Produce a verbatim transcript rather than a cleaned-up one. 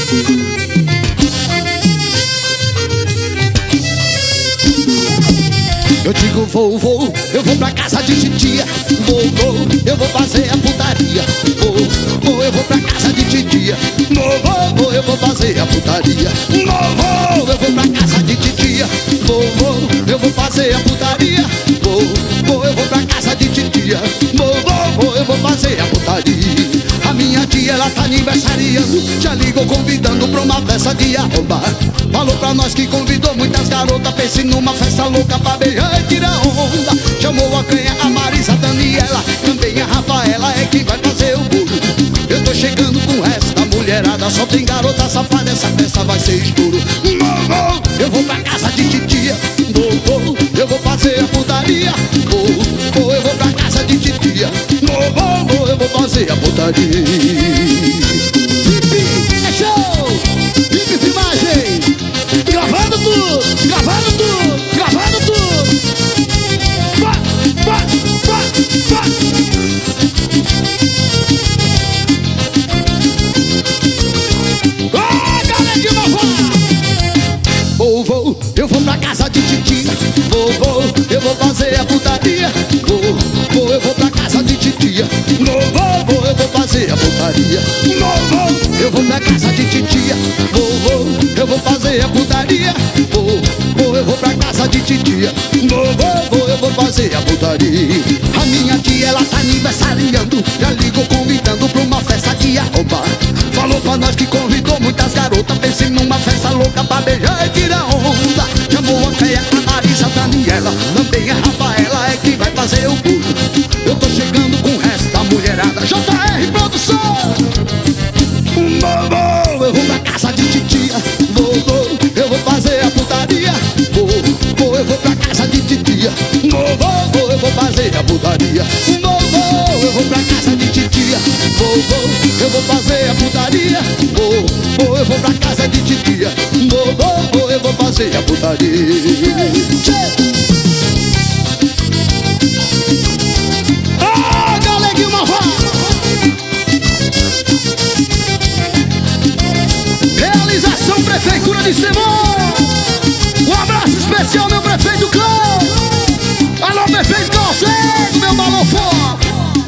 Eu digo vou, vou, eu vou pra casa de titia. Vou, vou, eu vou fazer a putaria. Vou, vou, eu vou pra casa de titia. Vou, vou, vou, eu vou fazer a putaria. Vou, vou, eu vou pra casa de titia. Vou, vou, eu vou fazer a putaria. Vou, vou, eu vou pra casa de titia. Vou, vou, vou, eu vou fazer a putaria. A minha tia, ela tá aniversariando. Já ligou convidando pra uma festa de arromba. Falou pra nós que convidou muitas garotas. Pense numa festa louca pra beijar e tirar onda. Chamou a canha, a Marisa, a Daniela. Também a Rafaela é quem vai fazer o bolo. Eu tô chegando com esta mulherada. Só tem garota safada, essa festa vai ser estouro. Vou, eu vou pra casa de titia. Vou, vou, eu vou fazer a putaria. Vou, vou, eu vou pra casa de titia. Vou, vou, vou, eu vou fazer a putaria. Vip, é show! Vip Filmagem! Gravando tudo! Gravando tudo! Gravando tudo! Vá, vá, vá, vá! Ah, galera de novo! Vou, vou, eu vou pra casa de titia. Vou, vou, eu vou fazer a putaria. Vou, vou, eu vou pra casa de titia. Vou, vou, vou, eu vou fazer a putaria. Vou, vou, eu vou pra casa de titia. Vou, vou, eu vou fazer a putaria. Vou, vou, eu vou pra casa de titia. Vou, vou, vou, eu vou fazer a putaria. A minha tia, ela tá aniversariando. Já ligou convidando pra uma festa de arromba. Falou pra nós que convidou muitas garotas. Pense numa festa louca pra beijar e tirar onda. Chamou a Féia, a Marisa, a Daniela. Também a Rafaela é quem vai fazer o bolo. Eu tô chegando com esta mulherada. J R Produção. Vou, eu vou pra casa de titia. Vou, vou, eu vou fazer a putaria. Vou, vou, eu vou pra casa de titia. Vou, vou, vou, eu vou fazer a putaria. Vou, vou, eu vou pra casa de titia. Vou, vou, eu vou fazer a putaria. Vou, vou, eu vou pra casa de titia. Vou, vou, vou, eu vou fazer a putaria.